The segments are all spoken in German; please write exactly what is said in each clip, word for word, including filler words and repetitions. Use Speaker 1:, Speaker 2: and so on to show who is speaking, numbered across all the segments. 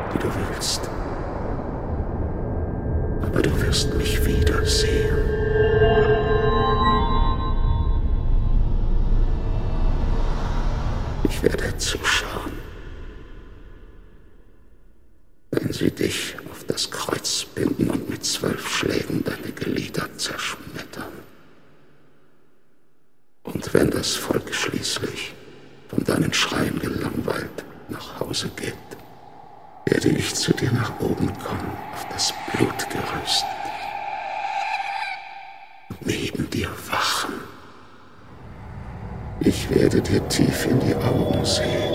Speaker 1: die du willst. Aber du wirst mich wiedersehen. Ich werde zuschauen, wenn sie dich auf das Kreuz binden und mit zwölf Schlägen deine Glieder zerschmettern. Und wenn das Volk schließlich von deinen Schreien gelangweilt nach Hause geht, werde ich zu dir nach oben kommen, auf das Blutgerüst, und neben dir wachen. Ich werde dir tief in die Augen sehen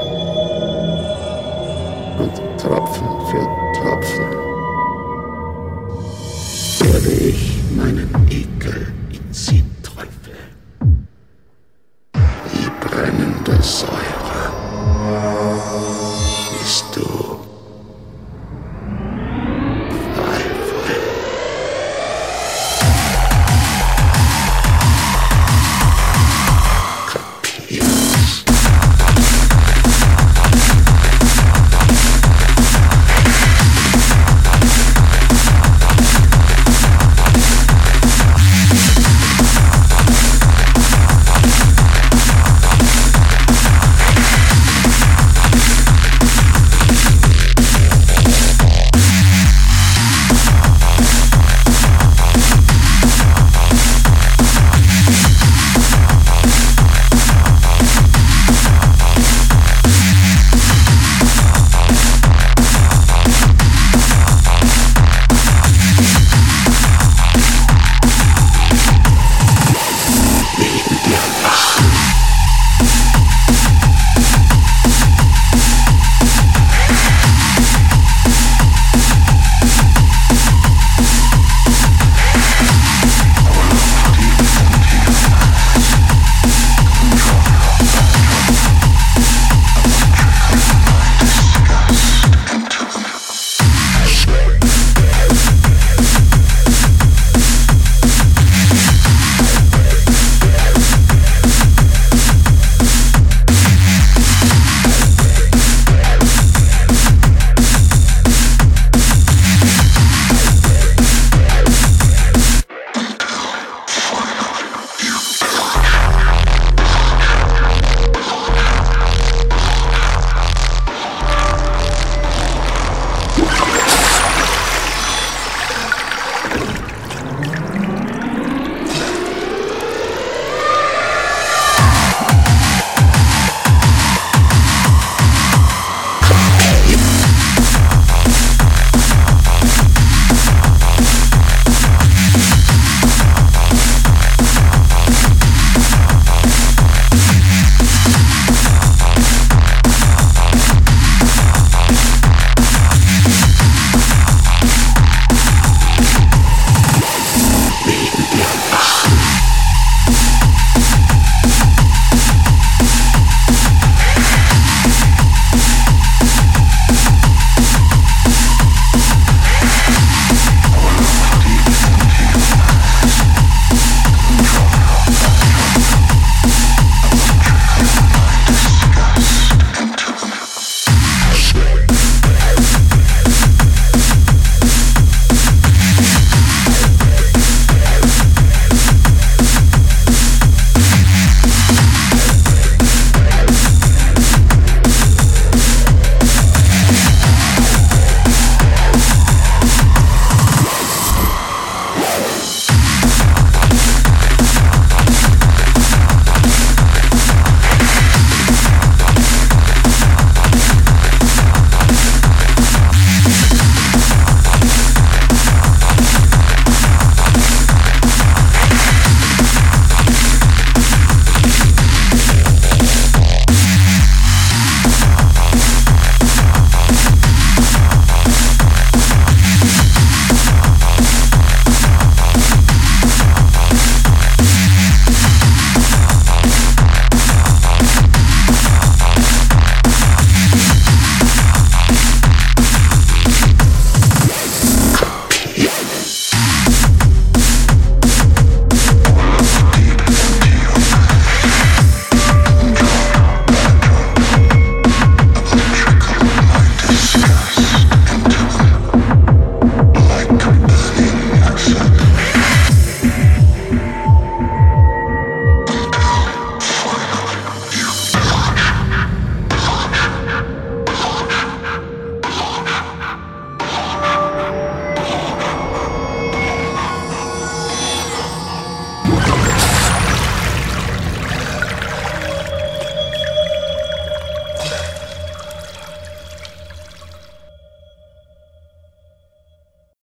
Speaker 1: und Tropfen für Tropfen werde ich meine